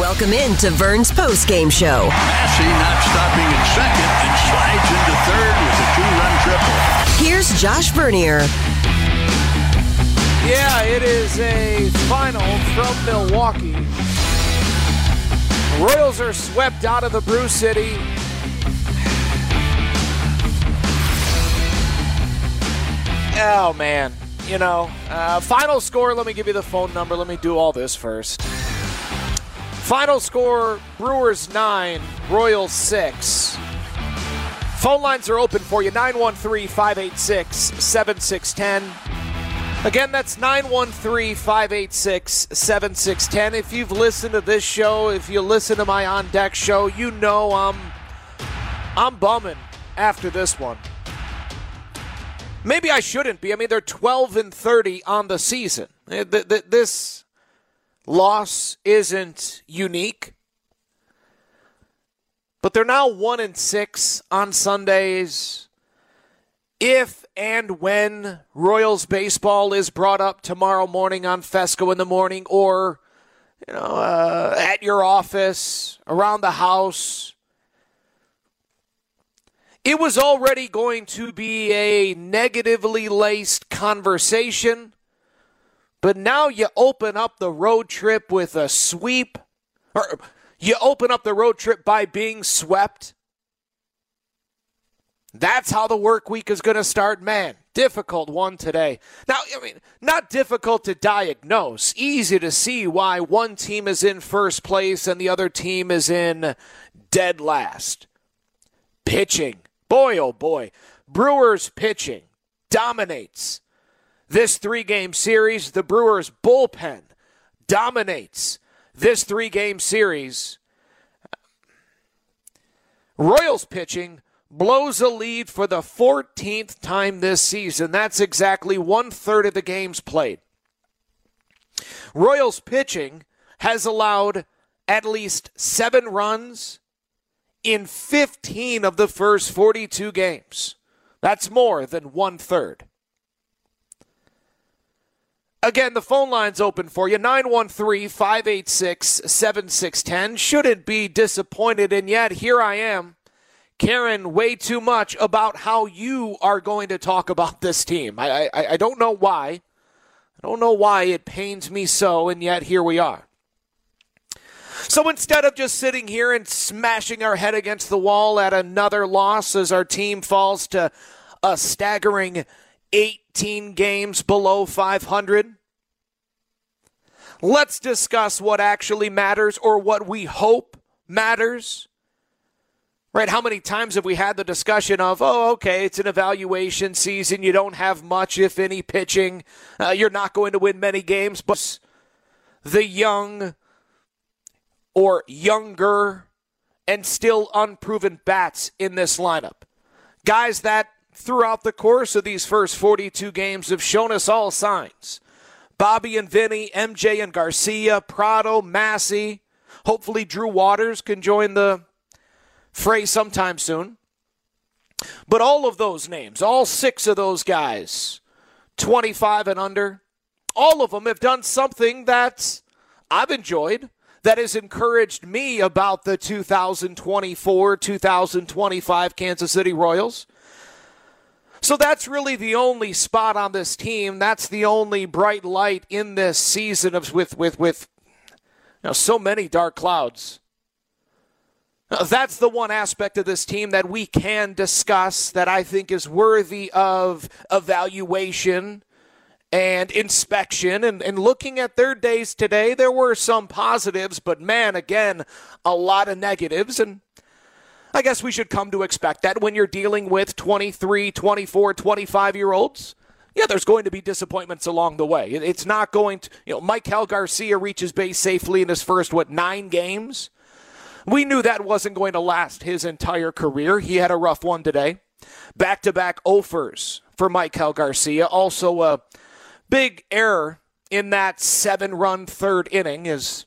Welcome in to Vern's postgame show. Massey not stopping at second and slides into third with a two-run triple. Here's Josh Vernier. Yeah, it is a final from Milwaukee. The Royals are swept out of the Brew City. Oh, man. You know, final score, let me give you the phone number. Let me do all this first. Final score, Brewers 9, Royals 6. Phone lines are open for you, 913-586-7610. Again, that's 913-586-7610. If you've listened to this show, if you listen to my On Deck show, you know I'm bumming after this one. Maybe I shouldn't be. I mean, they're 12-30 on the season. This loss isn't unique, but they're now 1-6 on Sundays. If and when Royals baseball is brought up tomorrow morning on Fesco in the morning, or at your office, around the house, it was already going to be a negatively laced conversation. But now you open up the road trip with a sweep, or you open up the road trip by being swept. That's how the work week is going to start. Man, difficult one today. Now, I mean, not difficult to diagnose. Easy to see why one team is in first place and the other team is in dead last. Pitching. Boy, oh boy. Brewers pitching dominates this three-game series. The Brewers bullpen dominates this three-game series. Royals pitching blows a lead for the 14th time this season. That's exactly 1/3 of the games played. Royals pitching has allowed at least 7 runs in 15 of the first 42 games. That's more than 1/3. Again, the phone line's open for you, 913-586-7610. Shouldn't be disappointed, and yet here I am, caring way too much about how you are going to talk about this team. I don't know why. I don't know why it pains me so, and yet here we are. So instead of just sitting here and smashing our head against the wall at another loss as our team falls to a staggering 18 games below 500, let's discuss what actually matters, or what we hope matters. Right? How many times have we had the discussion of, okay, it's an evaluation season. You don't have much, if any, pitching. You're not going to win many games. But the young or younger and still unproven bats in this lineup. Guys that throughout the course of these first 42 games have shown us all signs. Bobby and Vinny, MJ and Garcia, Prado, Massey. Hopefully Drew Waters can join the fray sometime soon. But all of those names, all 6 of those guys, 25 and under, all of them have done something that I've enjoyed, that has encouraged me about the 2024-2025 Kansas City Royals. So that's really the only spot on this team. That's the only bright light in this season with so many dark clouds. That's the one aspect of this team that we can discuss that I think is worthy of evaluation and inspection. And looking at their days today, there were some positives, but man, again, a lot of negatives. And I guess we should come to expect that when you're dealing with 23, 24, 25-year-olds. Yeah, there's going to be disappointments along the way. It's not going to, Maikel Garcia reaches base safely in his first, 9 games? We knew that wasn't going to last his entire career. He had a rough one today. Back-to-back offers for Maikel Garcia. Also a big error in that 7-run third inning is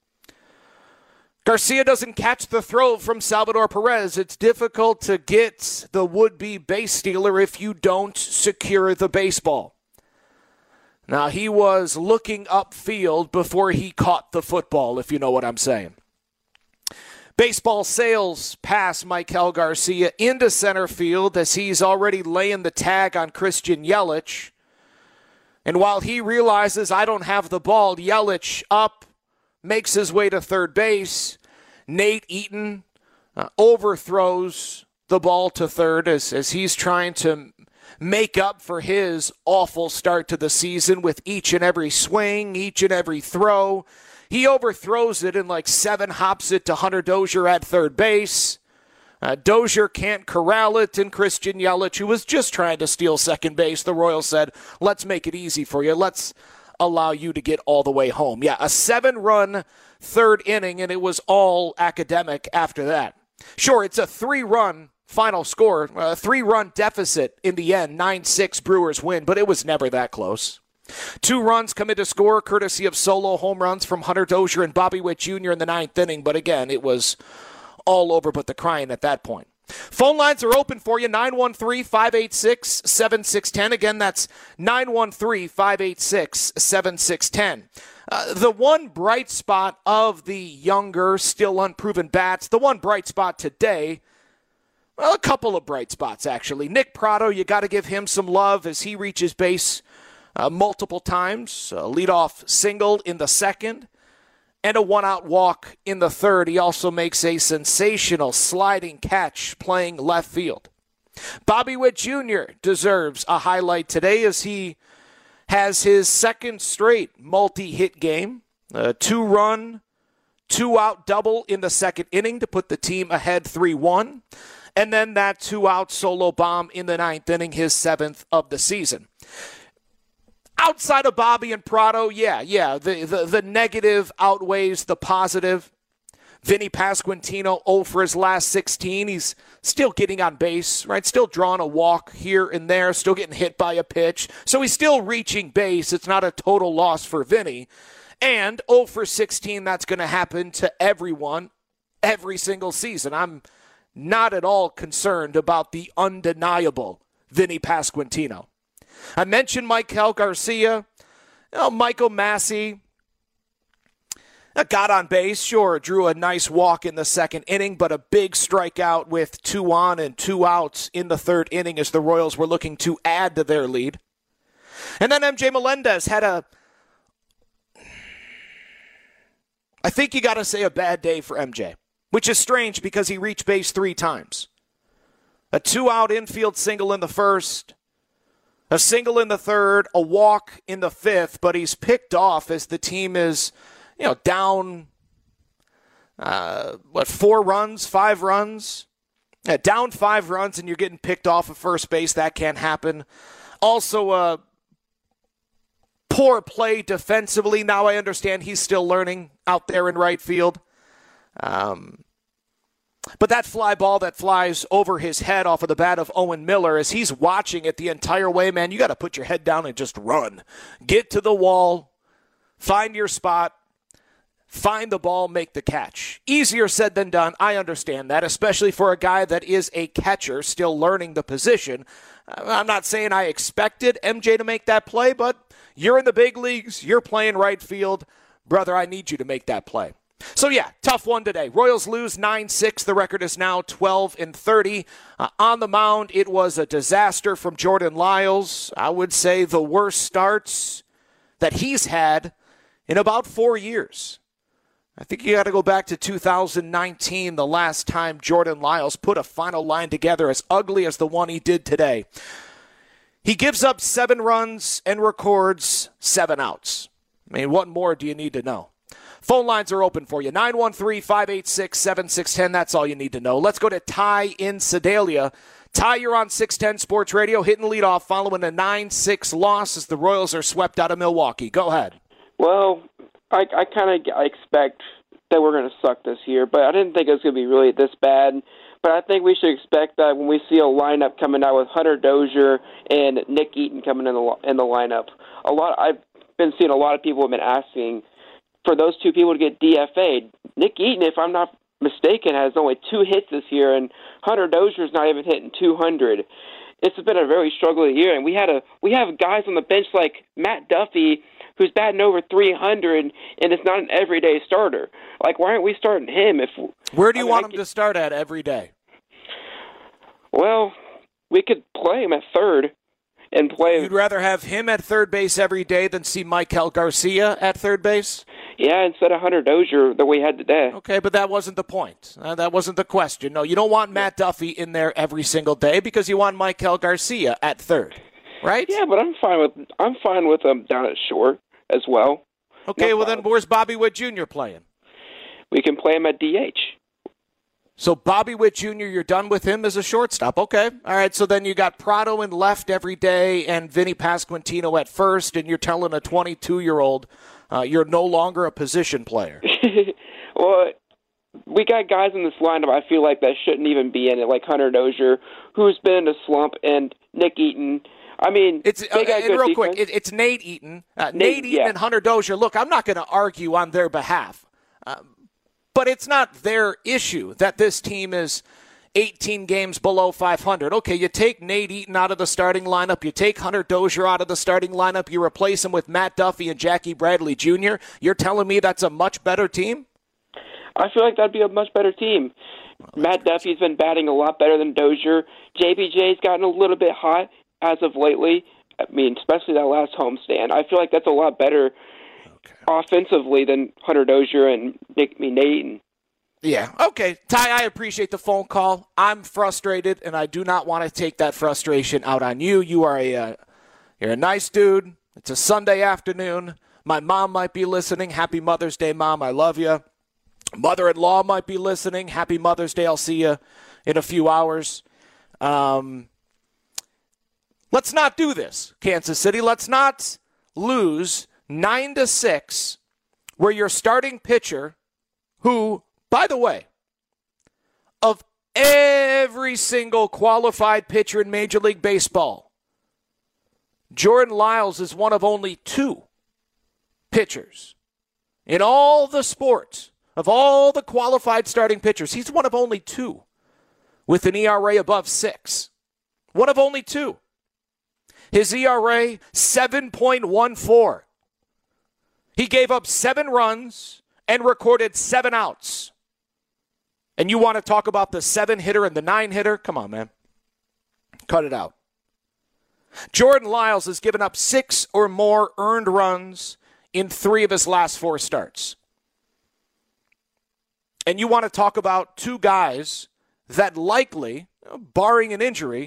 Garcia doesn't catch the throw from Salvador Perez. It's difficult to get the would-be base stealer if you don't secure the baseball. Now, he was looking upfield before he caught the football, if you know what I'm saying. Baseball sails past Maikel Garcia into center field as he's already laying the tag on Christian Yelich. And while he realizes I don't have the ball, Yelich up, makes his way to third base. Nate Eaton overthrows the ball to third as he's trying to make up for his awful start to the season with each and every swing, each and every throw. He overthrows it and 7 hops it to Hunter Dozier at third base. Dozier can't corral it, and Christian Yelich, who was just trying to steal second base, the Royals said, let's make it easy for you. Let's allow you to get all the way home. Yeah, a 7-run third inning, and it was all academic after that. Sure, it's a 3-run final score, a 3-run deficit in the end, 9-6 Brewers win, but it was never that close. 2 runs come into score, courtesy of solo home runs from Hunter Dozier and Bobby Witt Jr. in the 9th inning, but again, it was all over but the crying at that point. Phone lines are open for you, 913-586-7610. Again, that's 913-586-7610. The one bright spot of the younger, still unproven bats, the one bright spot today, well, a couple of bright spots, actually. Nick Pratto, you got to give him some love as he reaches base multiple times. A leadoff single in the second and a 1-out walk in the third. He also makes a sensational sliding catch playing left field. Bobby Witt Jr. deserves a highlight today as he has his second straight multi-hit game. A 2-run, 2-out double in the second inning to put the team ahead 3-1. And then that 2-out solo bomb in the 9th inning, his 7th of the season. Outside of Bobby and Pratto, the negative outweighs the positive. Vinny Pasquantino 0 for his last 16. He's still getting on base, right? Still drawing a walk here and there, still getting hit by a pitch. So he's still reaching base. It's not a total loss for Vinny. And 0 for 16, that's going to happen to everyone every single season. I'm not at all concerned about the undeniable Vinny Pasquantino. I mentioned Maikel Garcia. Michael Massey got on base, sure, drew a nice walk in the second inning, but a big strikeout with 2 on and 2 outs in the third inning as the Royals were looking to add to their lead. And then MJ Melendez had I think you got to say a bad day for MJ, which is strange because he reached base 3 times. A 2-out infield single in the first, a single in the third, a walk in the 5th, but he's picked off as the team is, down, 4 runs, 5 runs? Down 5 runs and you're getting picked off of first base. That can't happen. Also, poor play defensively. Now I understand he's still learning out there in right field. But that fly ball that flies over his head off of the bat of Owen Miller, as he's watching it the entire way, man, you got to put your head down and just run. Get to the wall, find your spot, find the ball, make the catch. Easier said than done. I understand that, especially for a guy that is a catcher still learning the position. I'm not saying I expected MJ to make that play, but you're in the big leagues. You're playing right field. Brother, I need you to make that play. So, tough one today. Royals lose 9-6. The record is now 12-30. On the mound, it was a disaster from Jordan Lyles. I would say the worst starts that he's had in about 4 years. I think you got to go back to 2019, the last time Jordan Lyles put a final line together as ugly as the one he did today. He gives up 7 runs and records 7 outs. I mean, what more do you need to know? Phone lines are open for you. 913-586-7610. That's all you need to know. Let's go to Ty in Sedalia. Ty, you're on 610 Sports Radio, hitting lead off following a 9-6 loss as the Royals are swept out of Milwaukee. Go ahead. Well, I kind of expect that we're going to suck this year, but I didn't think it was going to be really this bad. But I think we should expect that when we see a lineup coming out with Hunter Dozier and Nick Eaton coming in the lineup. I've been seeing a lot of people have been asking for those 2 people to get DFA'd. Nick Eaton, if I'm not mistaken, has only 2 hits this year, and Hunter Dozier's not even hitting 200. it's been a very struggling year, and we have guys on the bench like Matt Duffy, who's batting over 300, and is not an everyday starter. Like, why aren't we starting him? Where do you want him to start at every day? Well, we could play him at third and play. You'd rather have him at third base every day than see Michael Garcia at third base? Yeah, instead of Hunter Dozier that we had today. Okay, but that wasn't the point. That wasn't the question. No, you don't want Matt Duffy in there every single day because you want Michael Garcia at third, right? Yeah, but I'm fine with him down at short as well. Okay, well then where's Bobby Witt Jr. playing? We can play him at DH. So Bobby Witt Jr., you're done with him as a shortstop. Okay. All right, so then you got Prado in left every day and Vinny Pasquantino at first, and you're telling a 22-year-old you're no longer a position player. Well, we got guys in this lineup I feel like that shouldn't even be in it, like Hunter Dozier, who's been in a slump, and Nick Eaton. I mean, real quick, it's Nate Eaton. Nate Eaton and Hunter Dozier. Look, I'm not going to argue on their behalf. But it's not their issue that this team is 18 games below 500. Okay, you take Nate Eaton out of the starting lineup. You take Hunter Dozier out of the starting lineup. You replace him with Matt Duffy and Jackie Bradley Jr. You're telling me that's a much better team? I feel like that'd be a much better team. Matt Duffy's been batting a lot better than Dozier. JBJ's gotten a little bit hot as of lately. I mean, especially that last homestand. I feel like that's a lot better offensively than Hunter Dozier and Nate Eaton. Yeah. Okay. Ty, I appreciate the phone call. I'm frustrated, and I do not want to take that frustration out on you. You're a nice dude. It's a Sunday afternoon. My mom might be listening. Happy Mother's Day, Mom. I love you. Mother-in-law might be listening. Happy Mother's Day. I'll see you in a few hours. Let's not do this, Kansas City. Let's not lose 9-6, where your starting pitcher, who, by the way, of every single qualified pitcher in Major League Baseball, Jordan Lyles is one of only 2 pitchers in all the sports, of all the qualified starting pitchers. He's one of only 2 with an ERA above 6. One of only 2. His ERA, 7.14. He gave up 7 runs and recorded 7 outs. And you want to talk about the 7-hitter and the 9-hitter? Come on, man. Cut it out. Jordan Lyles has given up 6 or more earned runs in 3 of his last 4 starts. And you want to talk about 2 guys that likely, barring an injury,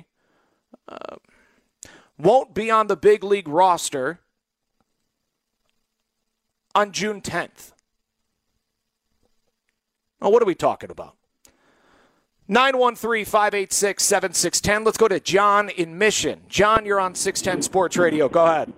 won't be on the big league roster on June 10th. Now, what are we talking about? 913-586-7610. Let's go to John in Mission. John, you're on 610 Sports Radio. Go ahead.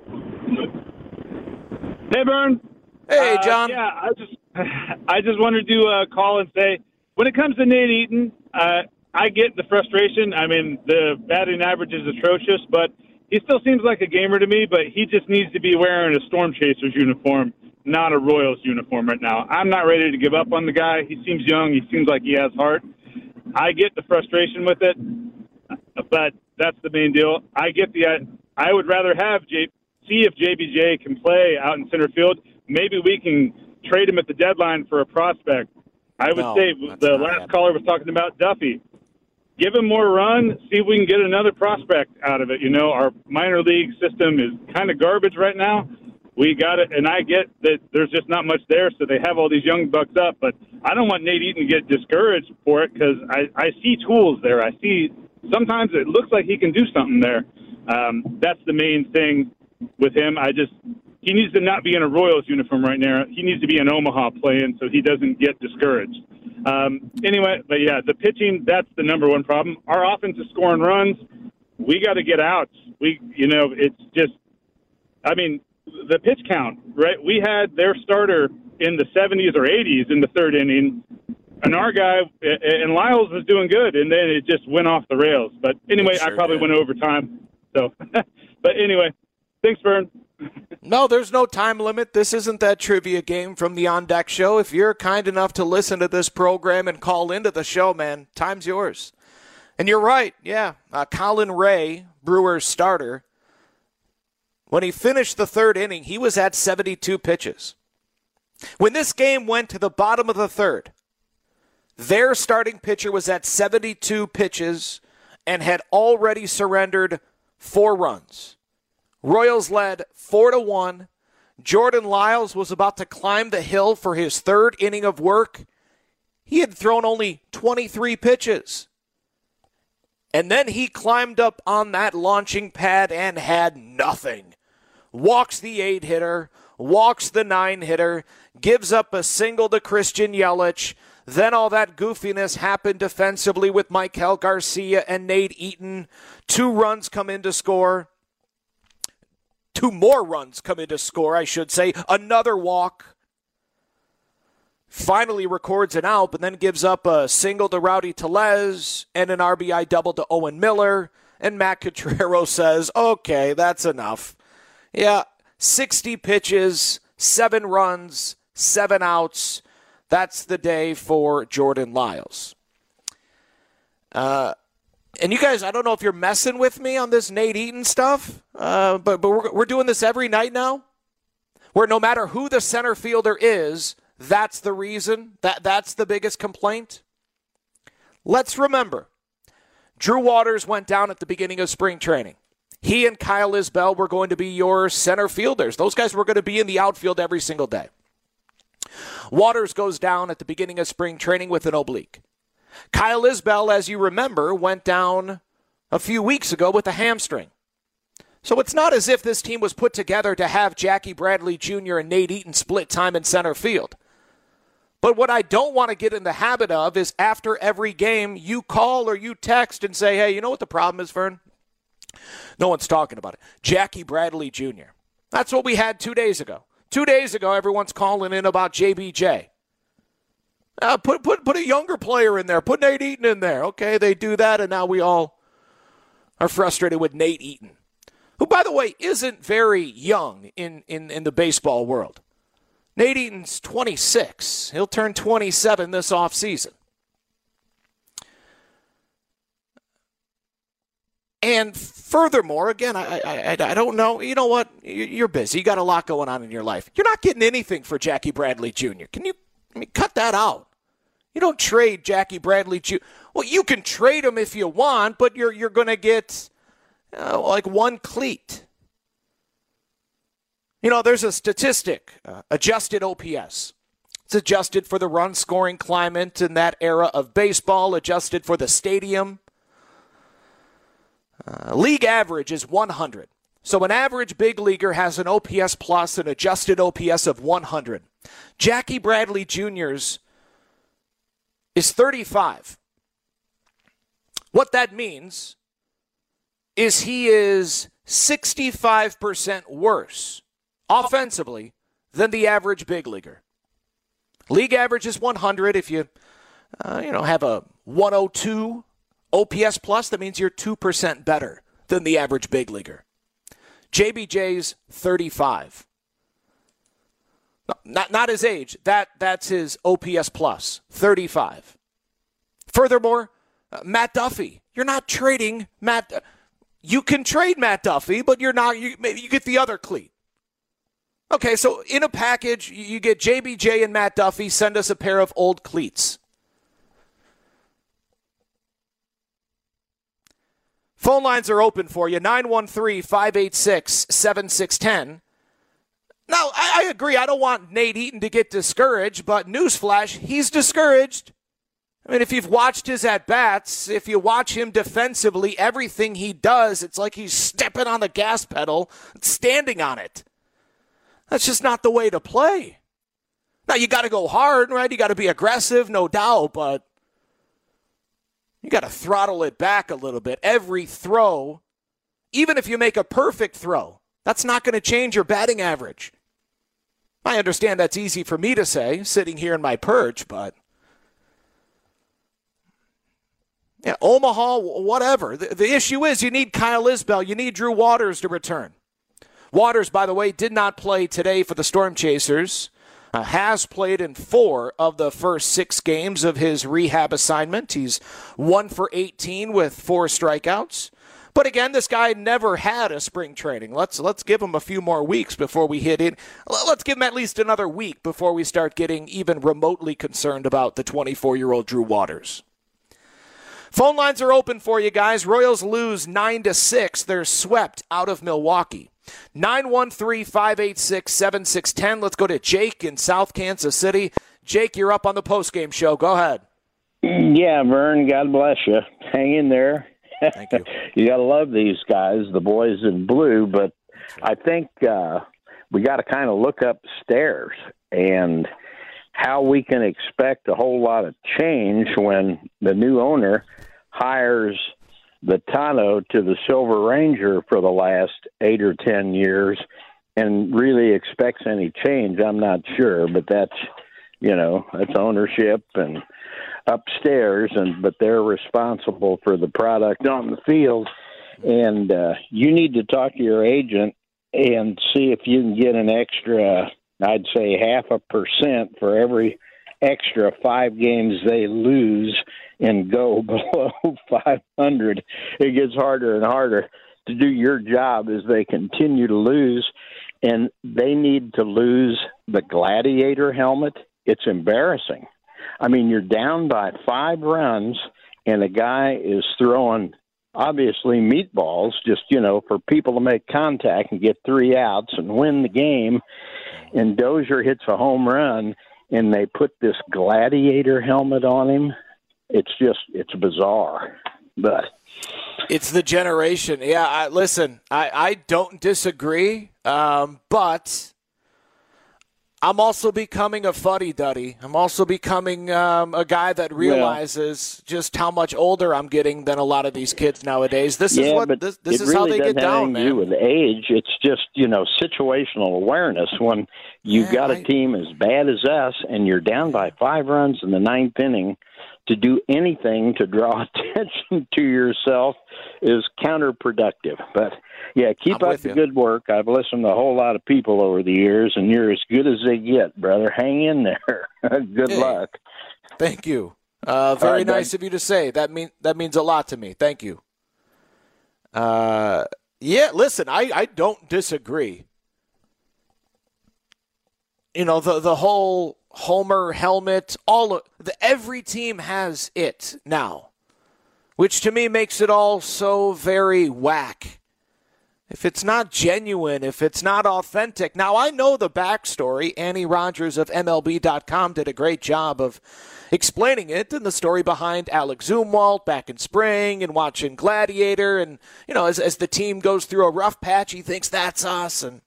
Hey, Vern. Hey, John. I just wanted to call and say, when it comes to Nate Eaton, I get the frustration. I mean, the batting average is atrocious, but he still seems like a gamer to me, but he just needs to be wearing a Storm Chasers uniform, not a Royals uniform right now. I'm not ready to give up on the guy. He seems young. He seems like he has heart. I get the frustration with it, but that's the main deal. I would rather see if JBJ can play out in center field. Maybe we can trade him at the deadline for a prospect. I would say the last caller was talking about Duffy. Give him more run, see if we can get another prospect out of it. You know, our minor league system is kind of garbage right now. We got it, and I get that there's just not much there, so they have all these young bucks up. But I don't want Nate Eaton to get discouraged for it because I see tools there. I see sometimes it looks like he can do something there. That's the main thing with him. He needs to not be in a Royals uniform right now. He needs to be in Omaha playing so he doesn't get discouraged. Anyway, but yeah, the pitching, that's the number one problem. Our offense is scoring runs. We got to get outs. It's just, I mean, the pitch count, right? We had their starter in the 70s or 80s in the third inning, and our guy, and Lyles was doing good, and then it just went off the rails. But anyway, I probably went over time. So, but anyway, thanks, Vern. No, there's no time limit. This isn't that trivia game from the On Deck Show. If you're kind enough to listen to this program and call into the show, man, time's yours. And you're right, yeah. Colin Ray, Brewers starter, when he finished the third inning, he was at 72 pitches. When this game went to the bottom of the third, their starting pitcher was at 72 pitches and had already surrendered 4 runs. Royals led 4-1. Jordan Lyles was about to climb the hill for his third inning of work. He had thrown only 23 pitches. And then he climbed up on that launching pad and had nothing. Walks the 8-hitter, walks the 9-hitter, gives up a single to Christian Yelich. Then all that goofiness happened defensively with Michael Garcia and Nate Eaton. 2 runs come in to score. 2 more runs come in to score, I should say. Another walk. Finally records an out, but then gives up a single to Rowdy Tellez and an RBI double to Owen Miller. And Matt Cotrero says, okay, that's enough. Yeah, 60 pitches, 7 runs, 7 outs. That's the day for Jordan Lyles. And you guys, I don't know if you're messing with me on this Nate Eaton stuff, but we're doing this every night now, where no matter who the center fielder is, that's the reason, that's the biggest complaint. Let's remember, Drew Waters went down at the beginning of spring training. He and Kyle Isbell were going to be your center fielders. Those guys were going to be in the outfield every single day. Waters goes down at the beginning of spring training with an oblique. Kyle Isbell, as you remember, went down a few weeks ago with a hamstring. So it's not as if this team was put together to have Jackie Bradley Jr. and Nate Eaton split time in center field. But what I don't want to get in the habit of is after every game, you call or you text and say, hey, you know what the problem is, Vern? No one's talking about it. Jackie Bradley Jr. That's what we had 2 days ago. 2 days ago, everyone's calling in about JBJ. Put a younger player in there. Put Nate Eaton in there. Okay, they do that, and now we all are frustrated with Nate Eaton, who, by the way, isn't very young in the baseball world. Nate Eaton's 26. He'll turn 27 this offseason. And furthermore, again, I don't know. You know what? You're busy. You got a lot going on in your life. You're not getting anything for Jackie Bradley Jr. Cut that out. You don't trade Jackie Bradley Jr. Well, you can trade him if you want, but you're going to get like 1 cleat. You know, there's a statistic, adjusted OPS. It's adjusted for the run-scoring climate in that era of baseball, adjusted for the stadium. League average is 100. So an average big leaguer has an OPS plus, an adjusted OPS of 100. Jackie Bradley Jr.'s is 35. What that means is he is 65% worse offensively than the average big leaguer. League average is 100. If you have a 102 OPS plus, that means you're 2% better than the average big leaguer. JBJ's 35. Not his age. That's his OPS plus, 35. Furthermore, Matt Duffy. You're not trading Matt. You can trade Matt Duffy, but you're not. You get the other cleat. Okay, so in a package, you get JBJ and Matt Duffy. Send us a pair of old cleats. Phone lines are open for you, 913-586-7610. Now, I agree, I don't want Nate Eaton to get discouraged, but newsflash, he's discouraged. I mean, if you've watched his at-bats, if you watch him defensively, everything he does, it's like he's stepping on the gas pedal, standing on it. That's just not the way to play. Now, you got to go hard, right? You got to be aggressive, no doubt, but you got to throttle it back a little bit. Every throw, even if you make a perfect throw, that's not going to change your batting average. I understand that's easy for me to say, sitting here in my perch, but yeah, Omaha, whatever. The issue is you need Kyle Isbell. You need Drew Waters to return. Waters, by the way, did not play today for the Storm Chasers. has played in 4 of the first 6 games of his rehab assignment. He's 1 for 18 with 4 strikeouts. But again, this guy never had a spring training. Let's give him a few more weeks before we hit it. Let's give him at least another week before we start getting even remotely concerned about the 24-year-old Drew Waters. Phone lines are open for you guys. Royals lose 9-6. They're swept out of Milwaukee. 913-586-7610. Let's go to Jake in South Kansas City. Jake, you're up on the postgame show. Go ahead. Yeah, Vern, God bless you. Hang in there. Thank you. You got to love these guys, the boys in blue, but I think we got to kind of look upstairs and how we can expect a whole lot of change when the new owner hires the Tano to the Silver Ranger for the last 8 or 10 years and really expects any change. I'm not sure, but that's ownership and upstairs, but they're responsible for the product on the field. And you need to talk to your agent and see if you can get an extra, I'd say 0.5% for every extra 5 games they lose and go below 500. It gets harder and harder to do your job as they continue to lose. And they need to lose the Gladiator helmet. It's embarrassing. I mean, you're down by 5 runs, and a guy is throwing, obviously, meatballs just, for people to make contact and get 3 outs and win the game. And Dozier hits a home run, and they put this Gladiator helmet on him. It's bizarre. But it's the generation. Yeah, I don't disagree, but I'm also becoming a fuddy-duddy. I'm also becoming a guy that realizes just how much older I'm getting than a lot of these kids nowadays. This is really how they get down, man. It really doesn't have anything to do with age. It's just, situational awareness. When you've got a team as bad as us and you're down by 5 runs in the 9th inning, to do anything to draw attention to yourself is counterproductive. But, yeah, keep up the good work. I've listened to a whole lot of people over the years, and you're as good as they get, brother. Hang in there. Good luck. Thank you. Very nice of you to say. That means a lot to me. Thank you. Listen, I don't disagree. The whole Homer helmet, every team has it now, which to me makes it all so very whack. If it's not genuine, if it's not authentic. Now, I know the backstory. Annie Rogers of MLB.com did a great job of explaining it, and the story behind Alex Zumwalt back in spring and watching Gladiator. And, as the team goes through a rough patch, he thinks that's us. And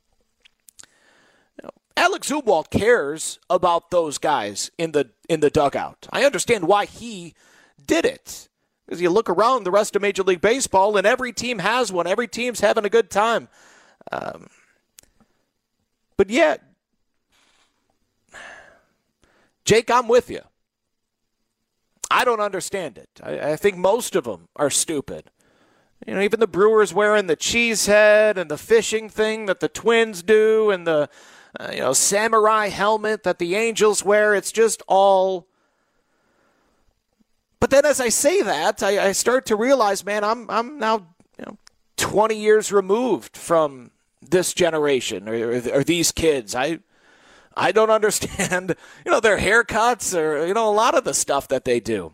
Alex Zumwalt cares about those guys in the dugout. I understand why he did it. Because you look around the rest of Major League Baseball, and every team has one. Every team's having a good time. But yeah, Jake, I'm with you. I don't understand it. I think most of them are stupid. Even the Brewers wearing the cheese head and the fishing thing that the Twins do and the samurai helmet that the Angels wear. It's just all. But then as I say that, I start to realize, man, I'm now 20 years removed from this generation or these kids. I don't understand, their haircuts or, a lot of the stuff that they do.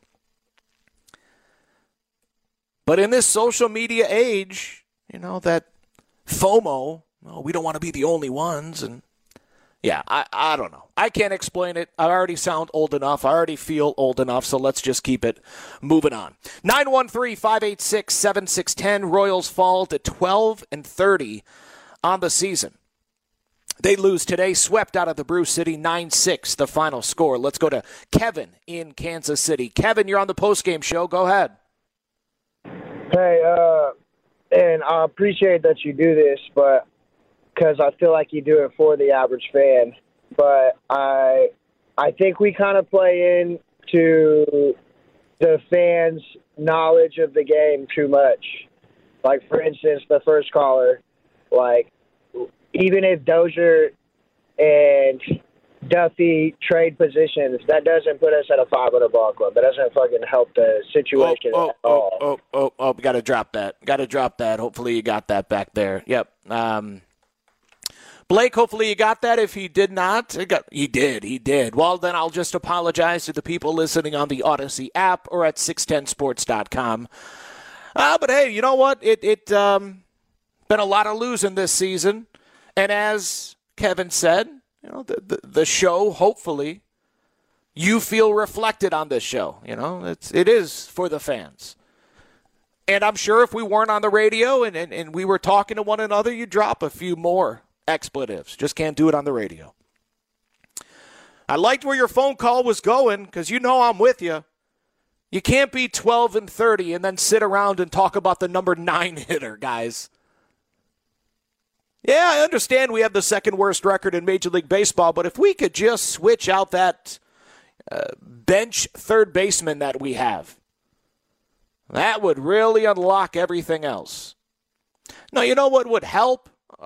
But in this social media age, that FOMO, we don't want to be the only ones. And yeah, I don't know. I can't explain it. I already sound old enough. I already feel old enough, so let's just keep it moving on. 913-586-7610. Royals fall to 12-30 on the season. They lose today, swept out of the Brew City, 9-6, the final score. Let's go to Kevin in Kansas City. Kevin, you're on the postgame show. Go ahead. Hey, and I appreciate that you do this, but because I feel like you do it for the average fan. But I think we kind of play into the fans' knowledge of the game too much. Like, for instance, the first caller, even if Dozier and Duffy trade positions, that doesn't put us at a 500 ball club. That doesn't fucking help the situation at all. Got to drop that. Hopefully you got that back there. Yep. Blake, hopefully you got that. If he did not, he did. Well, then I'll just apologize to the people listening on the Odyssey app or at 610sports.com. But hey, you know what? It been a lot of losing this season. And as Kevin said, the show, hopefully, you feel reflected on this show. It is for the fans. And I'm sure if we weren't on the radio and we were talking to one another, you'd drop a few more expletives. Just can't do it on the radio. I liked where your phone call was going because I'm with you. You can't be 12-30 and then sit around and talk about the number 9 hitter, guys. Yeah, I understand we have the second worst record in Major League Baseball, but if we could just switch out that bench third baseman that we have, that would really unlock everything else. Now, you know what would help?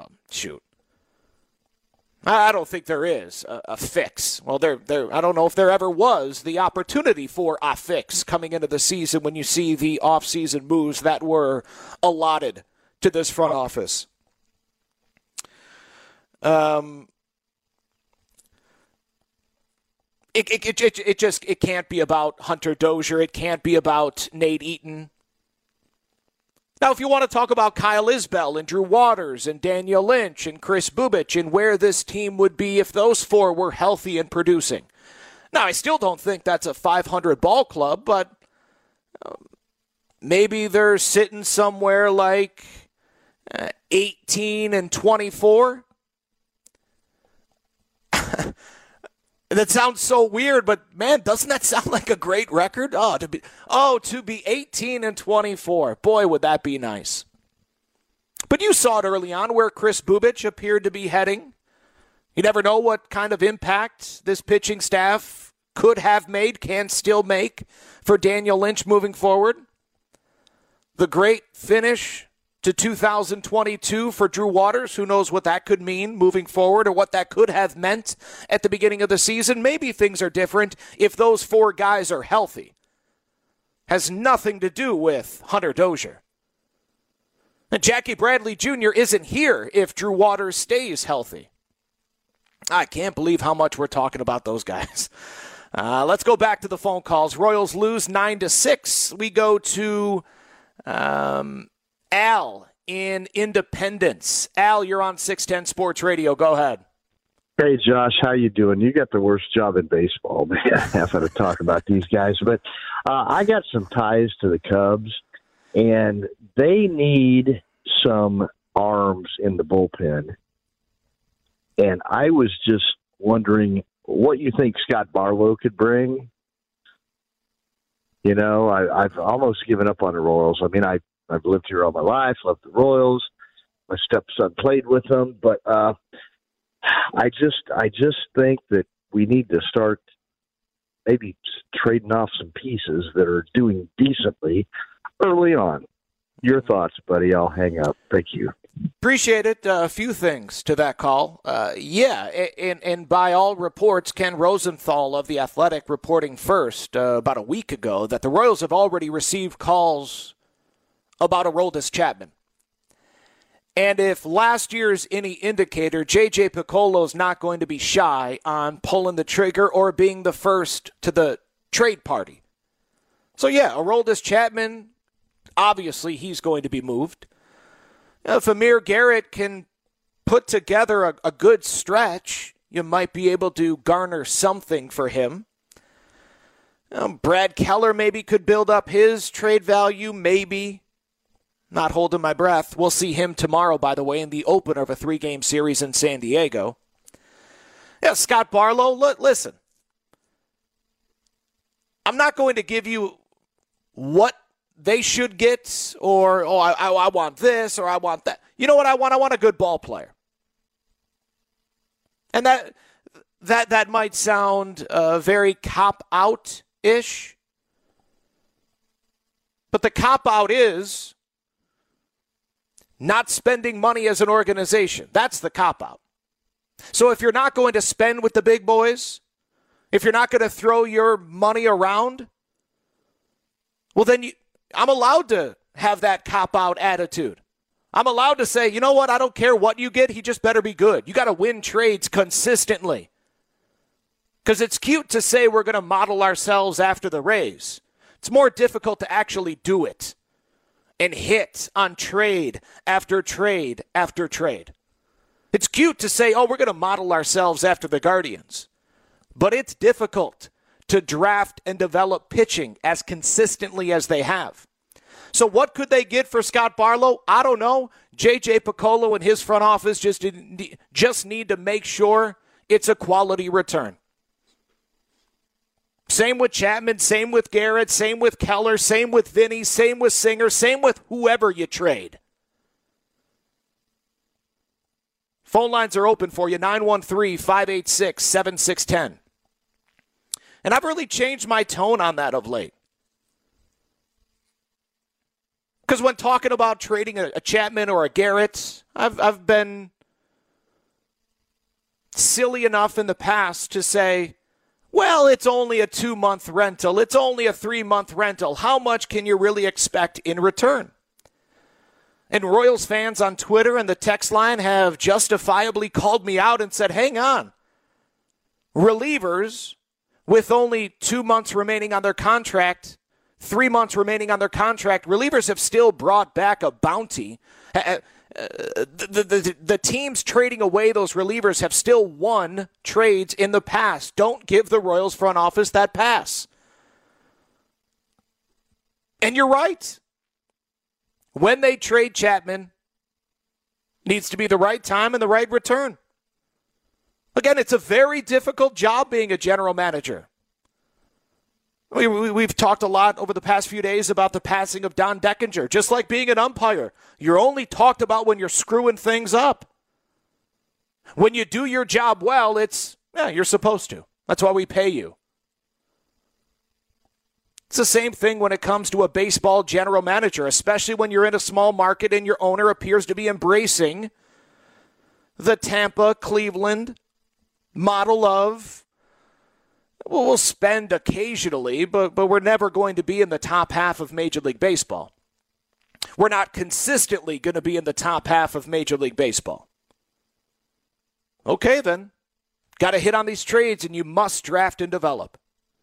I don't think there is a fix. Well, I don't know if there ever was the opportunity for a fix coming into the season when you see the offseason moves that were allotted to this front office. It can't be about Hunter Dozier. It can't be about Nate Eaton. Now, if you want to talk about Kyle Isbell and Drew Waters and Daniel Lynch and Chris Bubich and where this team would be if those four were healthy and producing. Now, I still don't think that's a 500 ball club, but maybe they're sitting somewhere like 18-24. That sounds so weird, but man, doesn't that sound like a great record? To be 18-24. Boy, would that be nice. But you saw it early on where Chris Bubich appeared to be heading. You never know what kind of impact this pitching staff could have made, can still make for Daniel Lynch moving forward. The great finish to 2022 for Drew Waters. Who knows what that could mean moving forward or what that could have meant at the beginning of the season. Maybe things are different if those four guys are healthy. Has nothing to do with Hunter Dozier. And Jackie Bradley Jr. isn't here if Drew Waters stays healthy. I can't believe how much we're talking about those guys. Let's go back to the phone calls. Royals lose 9-6. We go to Al in Independence. Al, you're on 610 Sports Radio. Go ahead. Hey, Josh, how you doing? You got the worst job in baseball, man, having to talk about these guys. But I got some ties to the Cubs, and they need some arms in the bullpen. And I was just wondering what you think Scott Barlow could bring. I've almost given up on the Royals. I mean, I've lived here all my life, loved the Royals. My stepson played with them, but I just think that we need to start maybe trading off some pieces that are doing decently early on. Your thoughts, buddy. I'll hang up. Thank you. Appreciate it. A few things to that call. And by all reports, Ken Rosenthal of The Athletic reporting first about a week ago that the Royals have already received calls about Aroldis Chapman. And if last year's any indicator, J.J. Piccolo's not going to be shy on pulling the trigger or being the first to the trade party. So, Aroldis Chapman, obviously he's going to be moved. If Amir Garrett can put together a good stretch, you might be able to garner something for him. Brad Keller maybe could build up his trade value, maybe. Not holding my breath. We'll see him tomorrow, by the way, in the opener of a 3-game series in San Diego. Scott Barlow, listen. I'm not going to give you what they should get or, I want this or I want that. You know what I want? I want a good ball player. And that might sound very cop-out-ish. But the cop-out is not spending money as an organization. That's the cop-out. So if you're not going to spend with the big boys, if you're not going to throw your money around, well, then I'm allowed to have that cop-out attitude. I'm allowed to say, you know what, I don't care what you get, he just better be good. You got to win trades consistently. Because it's cute to say we're going to model ourselves after the Rays. It's more difficult to actually do it and hit on trade after trade after trade. It's cute to say, oh, we're going to model ourselves after the Guardians. But it's difficult to draft and develop pitching as consistently as they have. So what could they get for Scott Barlow? I don't know. J.J. Piccolo and his front office just need to make sure it's a quality return. Same with Chapman, same with Garrett, same with Keller, same with Vinny, same with Singer, same with whoever you trade. Phone lines are open for you, 913-586-7610. And I've really changed my tone on that of late. Because when talking about trading a Chapman or a Garrett, I've been silly enough in the past to say, well, it's only a 2-month rental. It's only a 3-month rental. How much can you really expect in return? And Royals fans on Twitter and the text line have justifiably called me out and said, hang on. Relievers with only 2 months remaining on their contract, 3 months remaining on their contract, relievers have still brought back a bounty. The teams trading away those relievers have still won trades in the past. Don't give the Royals front office that pass. And you're right. When they trade Chapman, needs to be the right time and the right return. Again, it's a very difficult job being a general manager. We've talked a lot over the past few days about the passing of Don Deckinger. Just like being an umpire, you're only talked about when you're screwing things up. When you do your job well, you're supposed to. That's why we pay you. It's the same thing when it comes to a baseball general manager, especially when you're in a small market and your owner appears to be embracing the Tampa, Cleveland model of, well, we'll spend occasionally, but we're never going to be in the top half of Major League Baseball. We're not consistently going to be in the top half of Major League Baseball. Okay, then. Got to hit on these trades, and you must draft and develop.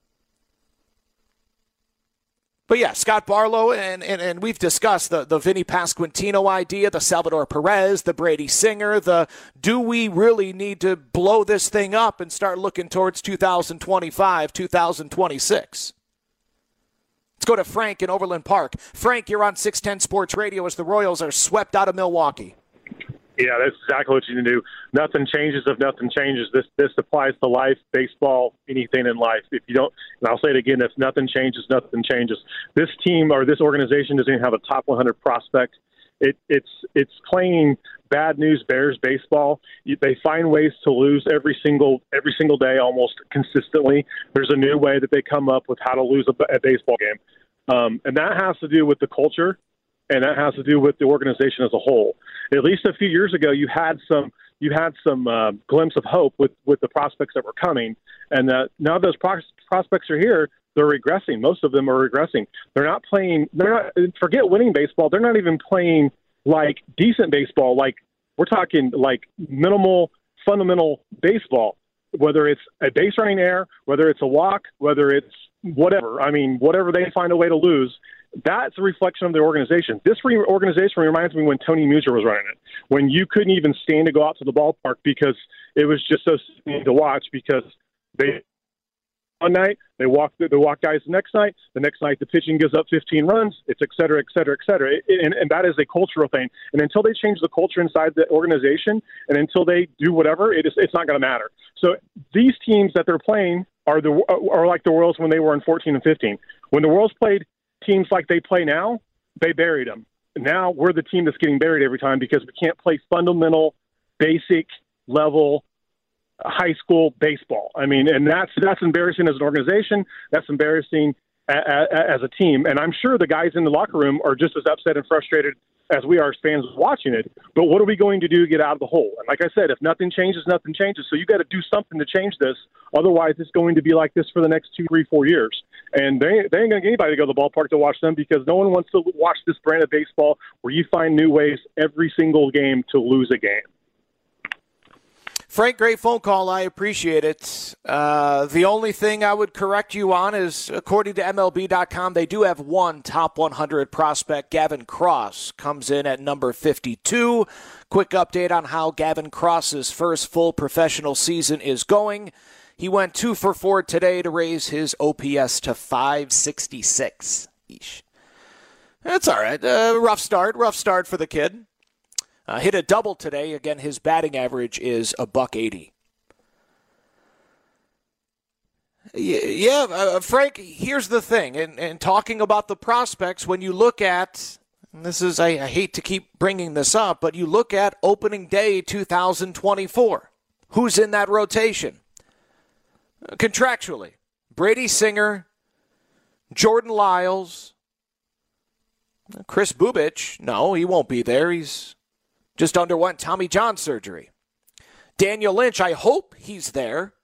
But yeah, Scott Barlow, and we've discussed the Vinny Pasquantino idea, the Salvador Perez, the Brady Singer, do we really need to blow this thing up and start looking towards 2025, 2026? Let's go to Frank in Overland Park. Frank, you're on 610 Sports Radio as the Royals are swept out of Milwaukee. Yeah, that's exactly what you can do. Nothing changes if nothing changes. This applies to life, baseball, anything in life. If you don't, and I'll say it again, if nothing changes, nothing changes. This team or this organization doesn't even have a top 100 prospect. It's playing bad news Bears baseball. They find ways to lose every single day, almost consistently. There's a new way that they come up with how to lose a baseball game, and that has to do with the culture. And that has to do with the organization as a whole. At least a few years ago, you had some glimpse of hope with the prospects that were coming, and now those prospects are here. They're regressing. Most of them are regressing. They're not playing. Forget winning baseball. They're not even playing like decent baseball. Like we're talking like minimal, fundamental baseball. Whether it's a base running error, whether it's a walk, whether it's whatever. I mean, whatever they find a way to lose. That's a reflection of the organization. This organization reminds me when Tony Musier was running it, when you couldn't even stand to go out to the ballpark because it was just so sickening to watch because one night they walk guys the next night the pitching gives up 15 runs, it's et cetera, et cetera, et cetera. And that is a cultural thing. And until they change the culture inside the organization and until they do whatever, it's not going to matter. So these teams that they're playing are like the Royals when they were in 14 and 15. When the Royals played teams like they play now, they buried them. Now we're the team that's getting buried every time because we can't play fundamental, basic level high school baseball. I mean, and that's embarrassing as an organization. That's embarrassing as a team. And I'm sure the guys in the locker room are just as upset and frustrated as we are as fans watching it. But what are we going to do to get out of the hole? And like I said, if nothing changes, nothing changes. So you got to do something to change this. Otherwise, it's going to be like this for the next 2, 3, 4 years. And they ain't going to get anybody to go to the ballpark to watch them, because no one wants to watch this brand of baseball where you find new ways every single game to lose a game. Frank, great phone call. I appreciate it. The only thing I would correct you on is, according to MLB.com, they do have one top 100 prospect. Gavin Cross comes in at number 52. Quick update on how Gavin Cross's first full professional season is going. He went 2 for 4 today to raise his OPS to 566. Eesh. That's all right. Rough start for the kid. Hit a double today. Again, his batting average is $180. Yeah, Frank, here's the thing. And talking about the prospects, when you look at, and this is, I hate to keep bringing this up, but you look at opening day 2024. Who's in that rotation? Contractually, Brady Singer, Jordan Lyles, Chris Bubich. No, he won't be there. He's just underwent Tommy John surgery. Daniel Lynch, I hope he's there.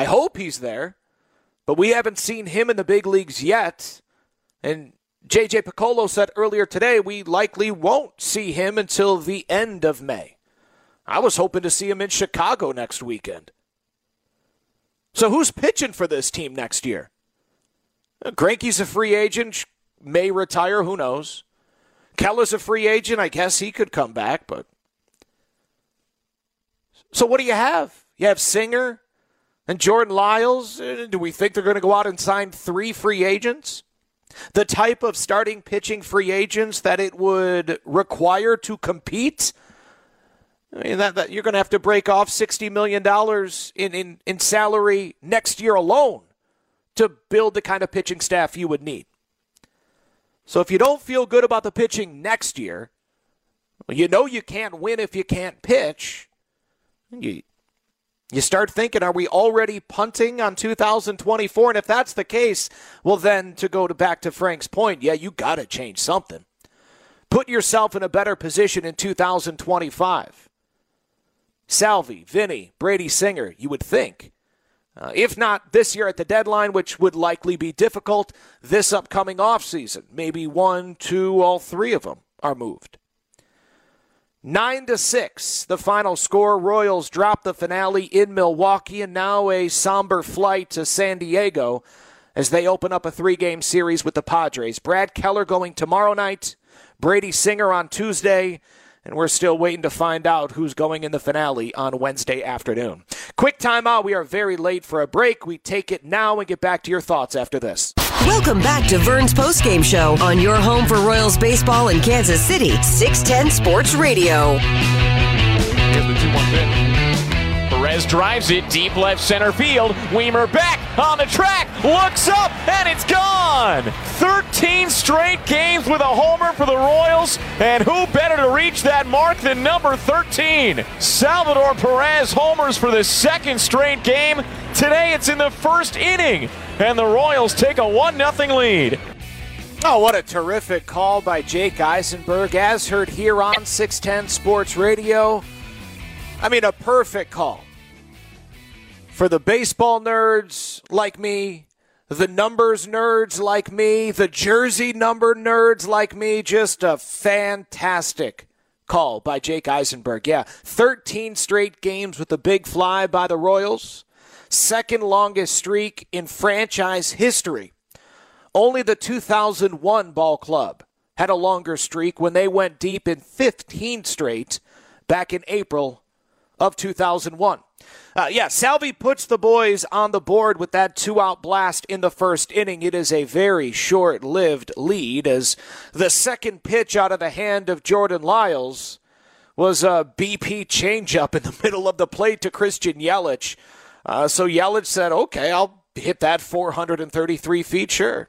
But we haven't seen him in the big leagues yet. And J.J. Piccolo said earlier today we likely won't see him until the end of May. I was hoping to see him in Chicago next weekend. So who's pitching for this team next year? Greinke's a free agent, may retire, who knows. Keller's a free agent, I guess he could come back, but... So what do you have? You have Singer and Jordan Lyles. Do we think they're going to go out and sign 3 free agents? The type of starting pitching free agents that it would require to compete? I mean, that you're going to have to break off $60 million in salary next year alone to build the kind of pitching staff you would need. So if you don't feel good about the pitching next year, you know you can't win if you can't pitch. You start thinking, are we already punting on 2024? And if that's the case, well then, to go back to Frank's point, yeah, you got to change something. Put yourself in a better position in 2025. Salvi, Vinny, Brady Singer, you would think. If not this year at the deadline, which would likely be difficult, this upcoming offseason, maybe 1, 2, all 3 of them are moved. 9-6, the final score. Royals drop the finale in Milwaukee, and now a somber flight to San Diego as they open up a 3-game series with the Padres. Brad Keller going tomorrow night, Brady Singer on Tuesday, and we're still waiting to find out who's going in the finale on Wednesday afternoon. Quick timeout. We are very late for a break. We take it now and get back to your thoughts after this. Welcome back to Vern's Postgame Show on your home for Royals baseball in Kansas City, 610 Sports Radio. Here's the 2-1 pitch. Perez drives it deep left center field. Weimer back on the track, looks up, and it's gone! 13 straight games with a homer for the Royals, and who better to reach that mark than number 13? Salvador Perez homers for the 2nd straight game. Today it's in the 1st inning, and the Royals take a 1-0 lead. Oh, what a terrific call by Jake Eisenberg, as heard here on 610 Sports Radio. I mean, a perfect call. For the baseball nerds like me, the numbers nerds like me, the jersey number nerds like me, just a fantastic call by Jake Eisenberg. Yeah, 13 straight games with the big fly by the Royals. 2nd longest streak in franchise history. Only the 2001 ball club had a longer streak when they went deep in 15 straight back in April of 2001. Salvi puts the boys on the board with that 2-out blast in the 1st inning. It is a very short-lived lead, as the 2nd pitch out of the hand of Jordan Lyles was a BP changeup in the middle of the plate to Christian Yelich. So Yelich said, okay, I'll hit that 433 feet, sure.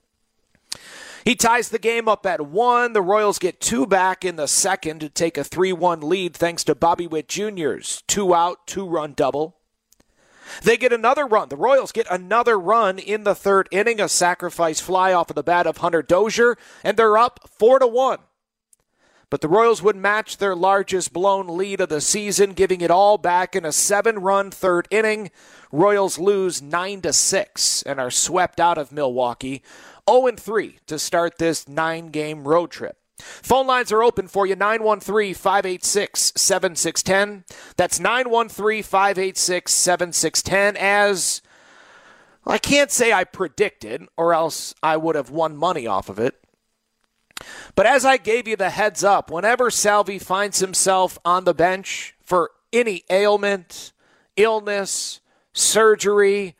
He ties the game up at 1. The Royals get 2 back in the 2nd to take a 3-1 lead thanks to Bobby Witt Jr.'s 2-out, 2-run double. They get another run. The Royals get another run in the third inning, a sacrifice fly off of the bat of Hunter Dozier, and they're up 4-1. But the Royals would match their largest blown lead of the season, giving it all back in a 7-run third inning. Royals lose 9-6 and are swept out of Milwaukee. 0-3 to start this 9-game road trip. Phone lines are open for you, 913-586-7610. That's 913-586-7610. As I can't say I predicted, or else I would have won money off of it. But as I gave you the heads up, whenever Salvi finds himself on the bench for any ailment, illness, surgery,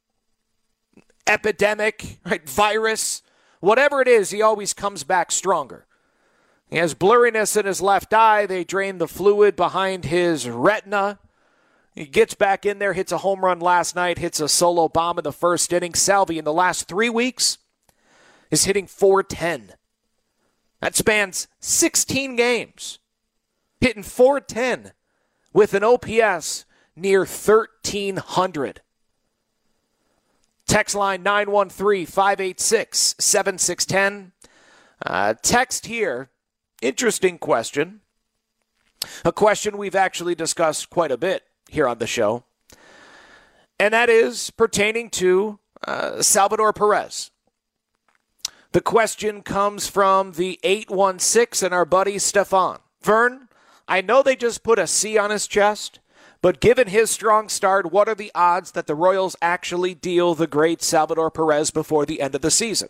epidemic, right, virus, whatever it is, he always comes back stronger. He has blurriness in his left eye. They drain the fluid behind his retina. He gets back in there, hits a home run last night, hits a solo bomb in the first inning. Salvi, in the last 3 weeks, is hitting .410. That spans 16 games. Hitting .410 with an OPS near 1,300. Text line 913-586-7610. Text here. Interesting question. A question we've actually discussed quite a bit here on the show. And that is pertaining to Salvador Perez. The question comes from the 816 and our buddy Stefan. Vern, I know they just put a C on his chest, but given his strong start, what are the odds that the Royals actually deal the great Salvador Perez before the end of the season?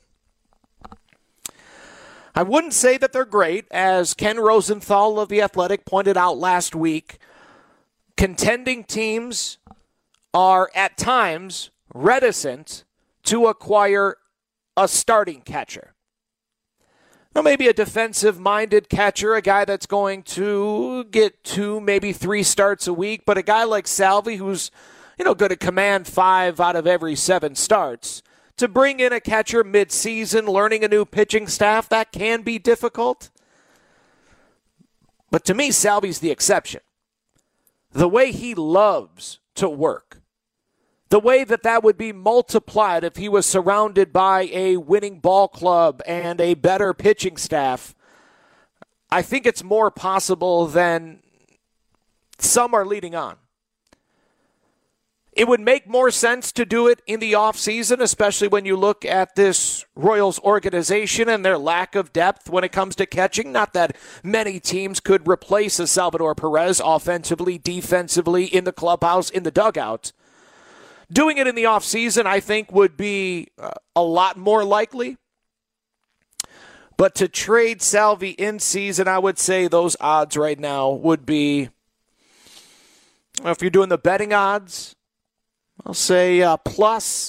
I wouldn't say that they're great, as Ken Rosenthal of The Athletic pointed out last week. Contending teams are at times reticent to acquire a starting catcher. Now, maybe a defensive-minded catcher, a guy that's going to get 2, maybe 3 starts a week, but a guy like Salvi who's, going to command 5 out of every 7 starts. To bring in a catcher mid-season, learning a new pitching staff, that can be difficult. But to me, Salvi's the exception. The way he loves to work, the way that would be multiplied if he was surrounded by a winning ball club and a better pitching staff, I think it's more possible than some are leading on. It would make more sense to do it in the offseason, especially when you look at this Royals organization and their lack of depth when it comes to catching. Not that many teams could replace a Salvador Perez offensively, defensively, in the clubhouse, in the dugout. Doing it in the offseason, I think, would be a lot more likely. But to trade Salvi in season, I would say those odds right now would be, if you're doing the betting odds, I'll say plus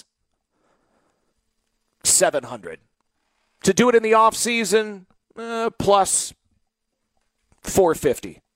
700. To do it in the offseason, plus 450.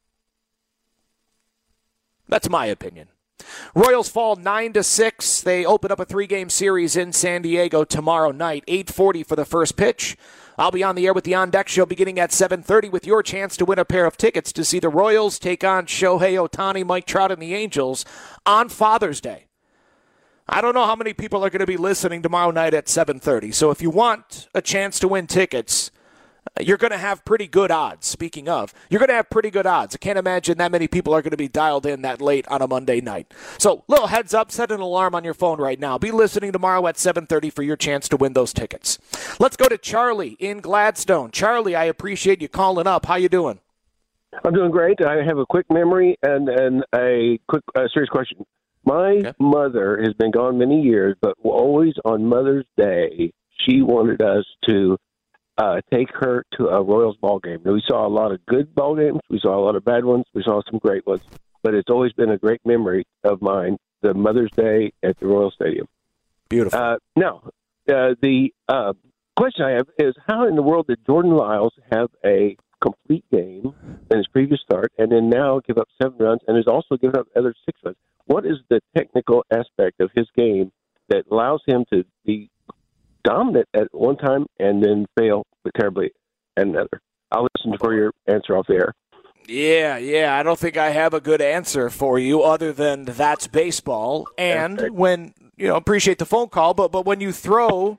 That's my opinion. Royals fall 9-6. They open up a 3-game series in San Diego tomorrow night, 8:40 for the first pitch. I'll be on the air with the On Deck Show beginning at 7:30 with your chance to win a pair of tickets to see the Royals take on Shohei Ohtani, Mike Trout, and the Angels on Father's Day. I don't know how many people are going to be listening tomorrow night at 7:30. So if you want a chance to win tickets, you're going to have pretty good odds. Speaking of, you're going to have pretty good odds. I can't imagine that many people are going to be dialed in that late on a Monday night. So little heads up, set an alarm on your phone right now. Be listening tomorrow at 7:30 for your chance to win those tickets. Let's go to Charlie in Gladstone. Charlie, I appreciate you calling up. How you doing? I'm doing great. I have a quick memory and a quick serious question. My mother has been gone many years, but always on Mother's Day, she wanted us to take her to a Royals ball game. Now, we saw a lot of good ball games. We saw a lot of bad ones. We saw some great ones. But it's always been a great memory of mine, the Mother's Day at the Royal Stadium. Beautiful. Now, the question I have is, how in the world did Jordan Lyles have a complete game in his previous start and then now give up 7 runs and has also given up other 6 runs? What is the technical aspect of his game that allows him to be dominant at one time and then fail terribly at another? I'll listen for your answer off the air. Yeah. I don't think I have a good answer for you other than that's baseball. And when, appreciate the phone call, but when you throw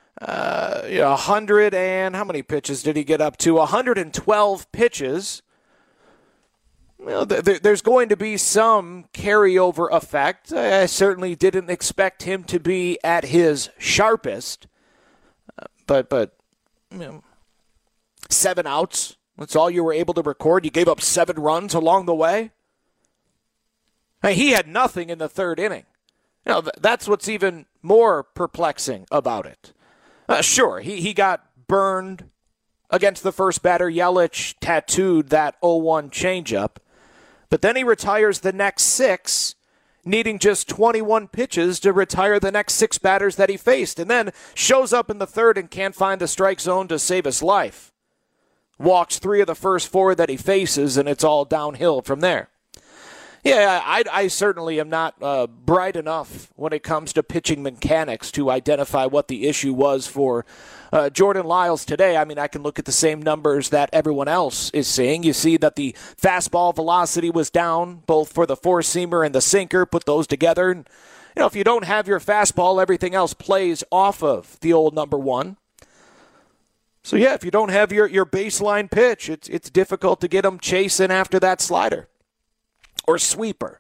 100 and how many pitches did he get up to? 112 pitches. There's going to be some carryover effect. I certainly didn't expect him to be at his sharpest. But 7 outs. That's all you were able to record. You gave up 7 runs along the way. Hey, he had nothing in the third inning. That's what's even more perplexing about it. Sure, he got burned against the first batter. Yelich tattooed that 0-1 changeup. But then he retires the next 6, needing just 21 pitches to retire the next 6 batters that he faced, and then shows up in the third and can't find the strike zone to save his life. Walks 3 of the first 4 that he faces, and it's all downhill from there. Yeah, I certainly am not bright enough when it comes to pitching mechanics to identify what the issue was for Jordan Lyles today. I mean, I can look at the same numbers that everyone else is seeing. You see that the fastball velocity was down, both for the four-seamer and the sinker. Put those together. And, if you don't have your fastball, everything else plays off of the old number 1. So, yeah, if you don't have your baseline pitch, it's difficult to get them chasing after that slider or sweeper.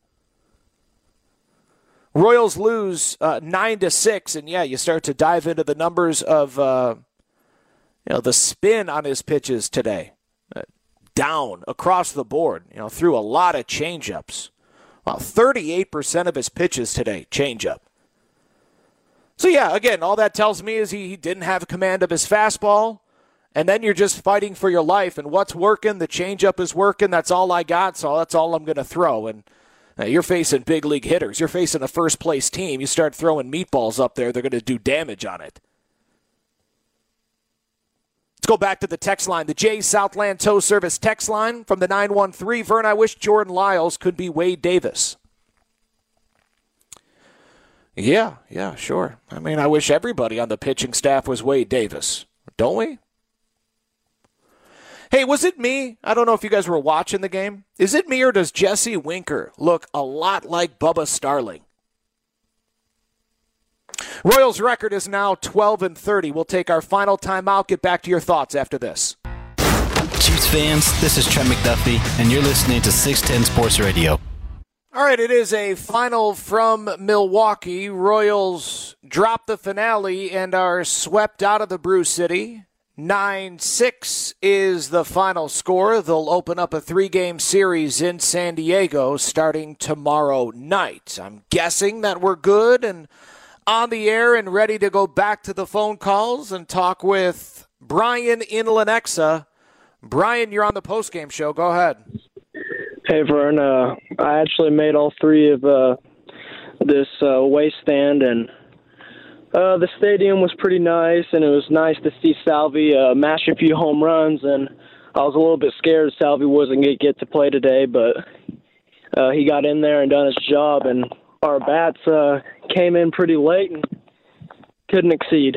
Royals lose 9-6, and, yeah, you start to dive into the numbers of the spin on his pitches today. Down across the board, threw a lot of changeups. Well, 38% of his pitches today, changeup. So, yeah, again, all that tells me is he didn't have command of his fastball, and then you're just fighting for your life. And what's working? The changeup is working. That's all I got, so that's all I'm going to throw. And you're facing big league hitters. You're facing a first-place team. You start throwing meatballs up there, they're going to do damage on it. Let's go back to the text line. The Jays Southland Tow Service text line from the 913. Vern, I wish Jordan Lyles could be Wade Davis. Yeah, sure. I mean, I wish everybody on the pitching staff was Wade Davis. Don't we? Hey, was it me? I don't know if you guys were watching the game. Is it me or does Jesse Winker look a lot like Bubba Starling? Royals' record is now 12-30. We'll take our final timeout. Get back to your thoughts after this. Chiefs fans, this is Trent McDuffie, and you're listening to 610 Sports Radio. All right, it is a final from Milwaukee. Royals drop the finale and are swept out of the Brew City. 9-6 is the final score. They'll open up a 3-game series in San Diego starting tomorrow night. I'm guessing that we're good and on the air and ready to go back to the phone calls and talk with Brian in Lenexa. Brian, you're on the postgame show. Go ahead. Hey, Vern. I actually made all 3 of this away stand, and the stadium was pretty nice, and it was nice to see Salvi mash a few home runs, and I was a little bit scared Salvi wasn't going to get to play today, but he got in there and done his job, and our bats came in pretty late and couldn't exceed.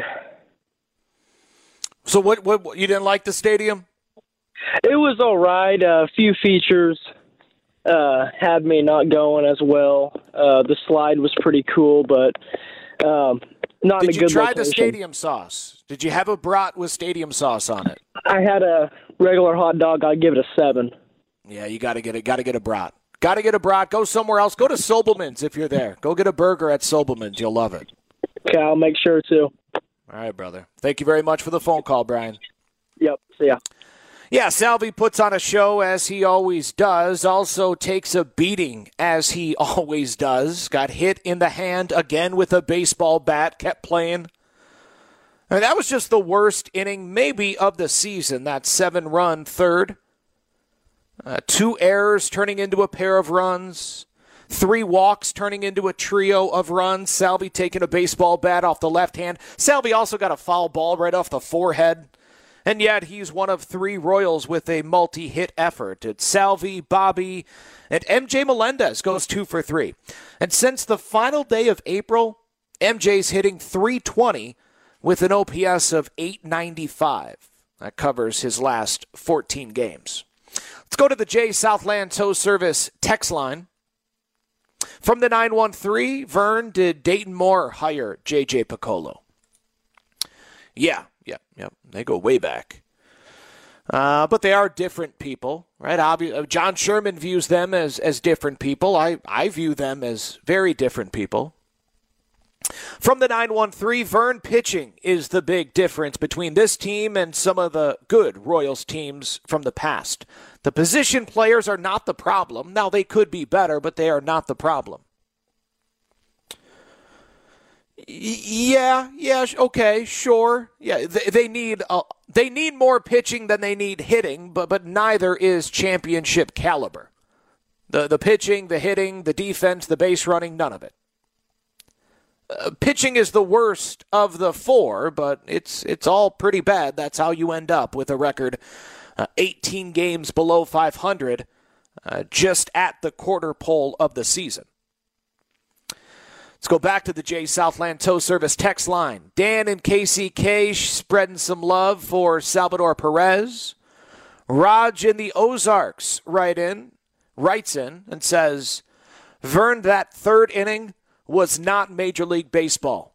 So what you didn't like the stadium? It was all right. A few features had me not going as well. The slide was pretty cool, but not in a good location. Did you try the stadium sauce? Did you have a brat with stadium sauce on it? I had a regular hot dog. I'd give it a 7. Yeah, you got to get it. Got to get a brat. Got to get a brat. Go somewhere else. Go to Sobelman's if you're there. Go get a burger at Sobelman's. You'll love it. Okay, I'll make sure to. All right, brother. Thank you very much for the phone call, Brian. Yep. See ya. Yeah, Salvi puts on a show as he always does. Also takes a beating as he always does. Got hit in the hand again with a baseball bat. Kept playing. And that was just the worst inning maybe of the season. That 7-run third. 2 errors turning into a pair of runs. 3 walks turning into a trio of runs. Salvi taking a baseball bat off the left hand. Salvi also got a foul ball right off the forehead. And yet he's one of 3 Royals with a multi-hit effort. It's Salvi, Bobby, and MJ Melendez goes 2 for 3. And since the final day of April, MJ's hitting .320 with an OPS of .895. That covers his last 14 games. Let's go to the Jay Southland Tow Service text line. From the 913, Vern, did Dayton Moore hire J.J. Piccolo? Yeah. They go way back. But they are different people, right? John Sherman views them as different people. I view them as very different people. From the 913, Vern, pitching is the big difference between this team and some of the good Royals teams from the past. The position players are not the problem. Now, they could be better, but they are not the problem. Yeah, okay, sure. Yeah, they need more pitching than they need hitting, but neither is championship caliber. The pitching, the hitting, the defense, the base running, none of it. Pitching is the worst of the four, but it's all pretty bad. That's how you end up with a record 18 games below 500 just at the quarter pole of the season. Let's go back to the Jay Southland Tow Service text line. Dan and KCK spreading some love for Salvador Perez. Raj in the Ozarks writes in and says, Vern, that third inning was not Major League Baseball.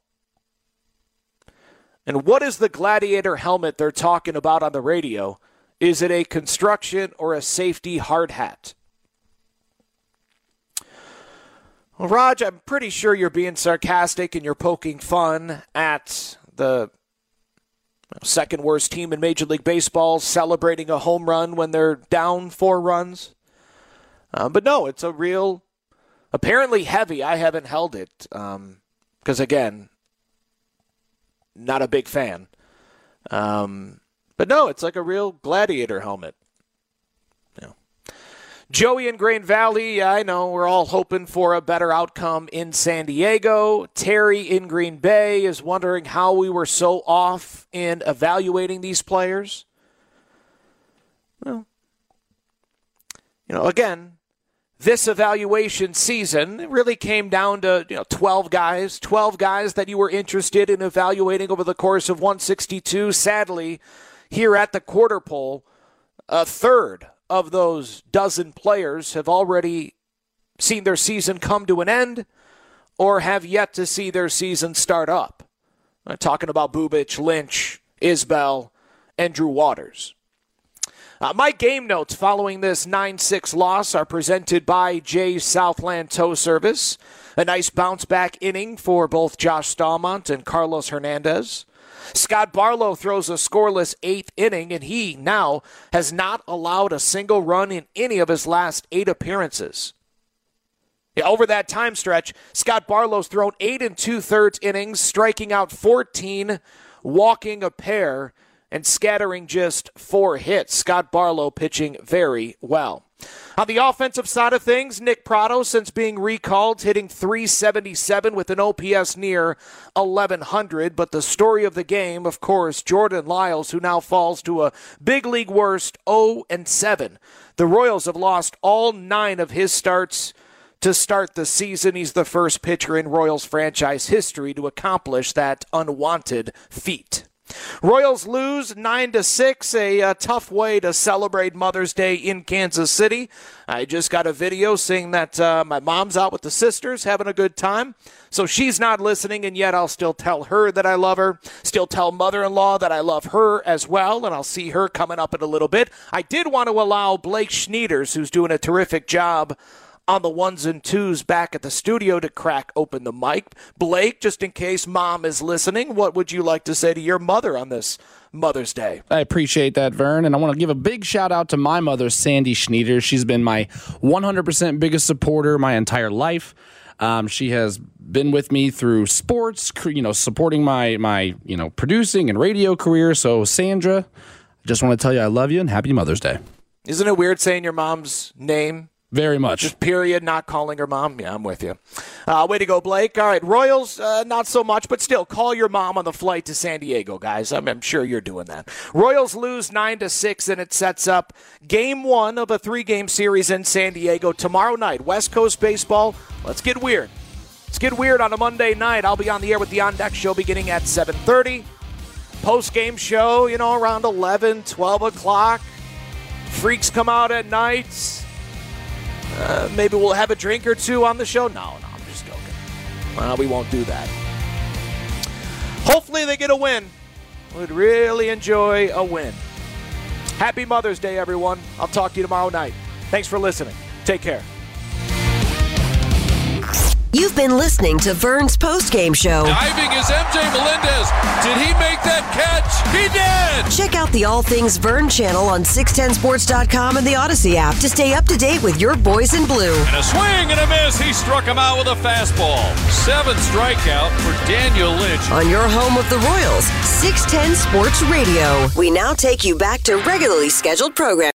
And what is the Gladiator helmet they're talking about on the radio? Is it a construction or a safety hard hat? Well, Raj, I'm pretty sure you're being sarcastic and you're poking fun at the second worst team in Major League Baseball celebrating a home run when they're down 4 runs. But no, it's a real, apparently heavy. I haven't held it because, again, not a big fan. But no, it's like a real Gladiator helmet. Joey in Grain Valley, I know we're all hoping for a better outcome in San Diego. Terry in Green Bay is wondering how we were so off in evaluating these players. Well, again, this evaluation season really came down to 12 guys that you were interested in evaluating over the course of 162. Sadly, here at the quarter pole, a third of those dozen players have already seen their season come to an end or have yet to see their season start up. I'm talking about Bubic, Lynch, Isbell, and Drew Waters. My game notes following this 9-6 loss are presented by Jay Southland Tow Service. A nice bounce-back inning for both Josh Stallmont and Carlos Hernandez. Scott Barlow throws a scoreless 8th inning, and he now has not allowed a single run in any of his last 8 appearances. Over that time stretch, Scott Barlow's thrown 8 2/3 innings, striking out 14, walking a pair, and scattering just 4 hits. Scott Barlow pitching very well. On the offensive side of things, Nick Pratto, since being recalled, hitting .377 with an OPS near 1,100. But the story of the game, of course, Jordan Lyles, who now falls to a big league worst 0-7. The Royals have lost all 9 of his starts to start the season. He's the first pitcher in Royals franchise history to accomplish that unwanted feat. Royals lose 9-6, a tough way to celebrate Mother's Day in Kansas City. I just got a video saying that my mom's out with the sisters having a good time. So she's not listening, and yet I'll still tell her that I love her, still tell mother-in-law that I love her as well, and I'll see her coming up in a little bit. I did want to allow Blake Schneiders, who's doing a terrific job on the 1s and 2s back at the studio, to crack open the mic. Blake, just in case Mom is listening, what would you like to say to your mother on this Mother's Day? I appreciate that, Vern, and I want to give a big shout out to my mother, Sandy Schneiders. She's been my 100% biggest supporter my entire life. She has been with me through sports, supporting my producing and radio career. So, Sandra, I just want to tell you I love you and happy Mother's Day. Isn't it weird saying your mom's name? Very much. Just period, not calling her mom. Yeah, I'm with you. Way to go, Blake. All right, Royals, not so much, but still, call your mom on the flight to San Diego, guys. I'm sure you're doing that. Royals lose 9-6, and it sets up Game 1 of a 3-game series in San Diego tomorrow night. West Coast baseball. Let's get weird. Let's get weird on a Monday night. I'll be on the air with the On Deck Show beginning at 7:30. Post-game show, around 11, 12 o'clock. freaks come out at night. Maybe we'll have a drink or two on the show. No, I'm just joking. Well, we won't do that. Hopefully they get a win. Would really enjoy a win. Happy Mother's Day, everyone. I'll talk to you tomorrow night. Thanks for listening. Take care. You've been listening to Vern's postgame show. Diving is MJ Melendez. Did he make that catch? He did! Check out the All Things Vern channel on 610sports.com and the Odyssey app to stay up to date with your boys in blue. And a swing and a miss. He struck him out with a fastball. 7th strikeout for Daniel Lynch. On your home of the Royals, 610 Sports Radio. We now take you back to regularly scheduled programming.